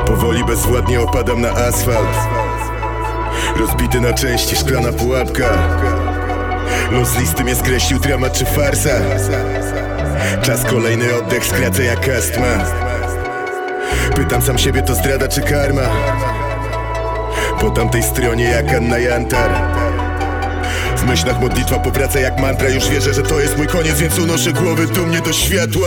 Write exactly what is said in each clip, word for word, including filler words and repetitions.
Powoli, bezwładnie opadam na asfalt. Rozbity na części, szklana pułapka. Los listy mnie skreślił, dramat czy farsa. Czas kolejny oddech skraca jak astma. Pytam sam siebie, to zdrada czy karma? Po tamtej stronie jak Anna Jantar. W myślach modlitwa powraca jak mantra. Już wierzę, że to jest mój koniec, więc unoszę głowy dumnie do światła.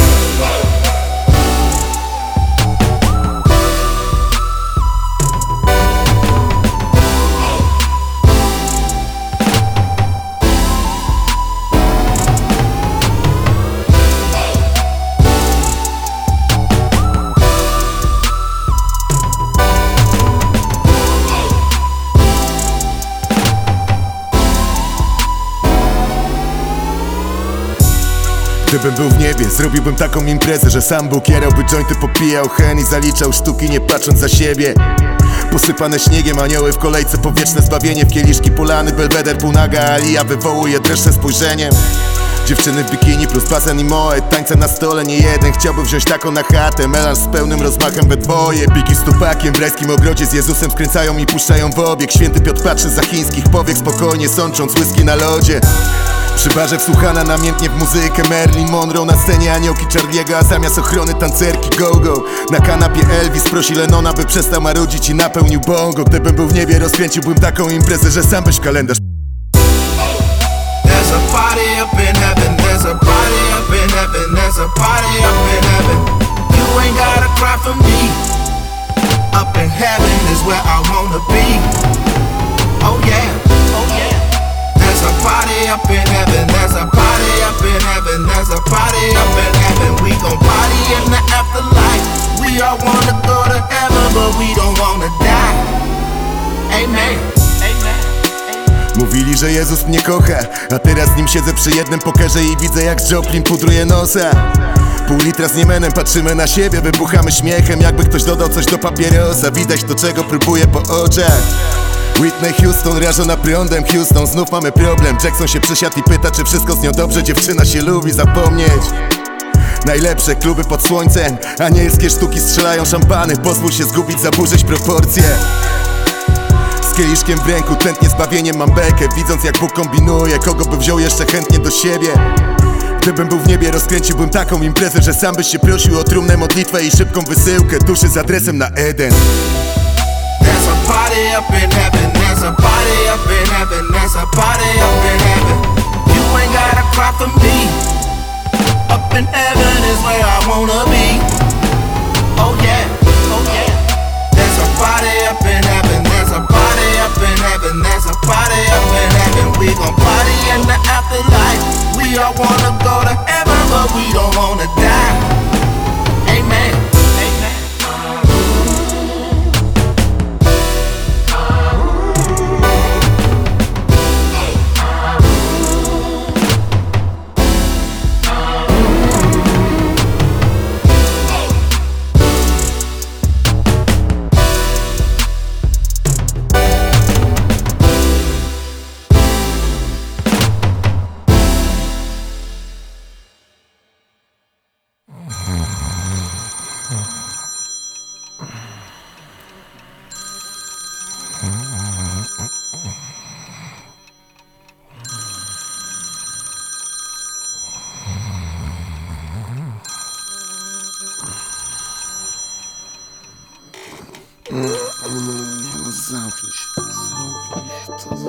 Gdybym był w niebie, zrobiłbym taką imprezę, że sam Bóg jarałby jointy, popijał hen i zaliczał sztuki, nie patrząc za siebie. Posypane śniegiem anioły w kolejce po wieczne zbawienie. W kieliszki polany, belweder półnaga Alija wywołuje dreszcze spojrzeniem. Dziewczyny w bikini plus basen i moe, tańce na stole nie jeden. Chciałby wziąć taką na chatę, melanż z pełnym rozmachem we dwoje. Biki z tupakiem w rajskim ogrodzie z Jezusem wkręcają i puszczają w obieg. Święty Piotr patrzy za chińskich powiek, spokojnie sącząc whisky na lodzie. Przy barze wsłuchana namiętnie w muzykę Marilyn Monroe, na scenie aniołki Charlie'ego, a zamiast ochrony tancerki go-go. Na kanapie Elvis prosi Lennona, by przestał marudzić i napełnił bongo. Gdybym był w niebie, rozkręciłbym taką imprezę, że sam byś w kalendarz. There's a party up in heaven, there's a party up in heaven, there's a party up in heaven. You ain't gotta cry for me. Up in heaven is where I wanna be. Oh yeah, oh yeah. There's a party up in heaven, there's a party up in heaven, there's a party up in heaven. We gon' party in the afterlife. We all wanna go to heaven, but we don't wanna die. Amen. Mówili, że Jezus mnie kocha, a teraz z nim siedzę przy jednym pokerze i widzę jak Joplin pudruje nosa. Pół litra z Niemenem, patrzymy na siebie, wybuchamy śmiechem, jakby ktoś dodał coś do papierosa. Widać to, czego próbuje po oczach. Whitney Houston, rażona prądem, Houston, znów mamy problem. Jackson się przesiadł i pyta, czy wszystko z nią dobrze. Dziewczyna się lubi zapomnieć. Najlepsze kluby pod słońcem, anielskie sztuki strzelają szampany. Pozwól się zgubić, zaburzyć proporcje. Z kieliszkiem w ręku, tętnie zbawieniem mam bekę, widząc jak Bóg kombinuje, kogo by wziął jeszcze chętnie do siebie. Gdybym był w niebie, rozkręciłbym taką imprezę, że sam byś się prosił o trumnę, modlitwę i szybką wysyłkę duszy z adresem na Eden. There's a party up in heaven, there's a party up in heaven, there's a party up in heaven. You ain't gotta cry for me. Up in heaven is where I wanna be. Oh yeah, oh yeah. There's a party up in heaven, there's a party up in heaven, there's a party up in heaven. We gon' party in the afterlife. We all wanna go to heaven, but we don't wanna die. Amen. Zamknij się, zamknij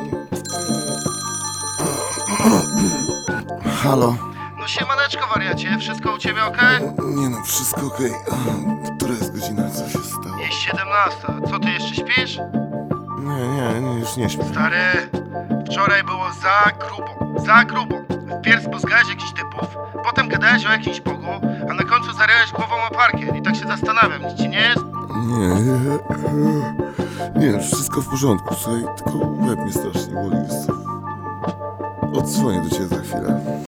się. Halo? No siemaneczko wariacie, wszystko u ciebie okej? Nie no, wszystko okej. Okay. Która jest godzina? Co się stało? Jest siedemnasta, co ty jeszcze śpisz? Nie, nie, nie, już nie śpię. Stary, wczoraj było za grubo, za grubo. Wpierw poznałeś jakichś typów, potem gadałeś o jakimś Bogu, a na końcu zaryłeś głową o parkiet i tak się zastanawiam, nic ci nie jest? Nie, nie, nie, wszystko w porządku, słuchaj, tylko łeb mnie strasznie boli, wiesz co? Odzwonię do ciebie za chwilę.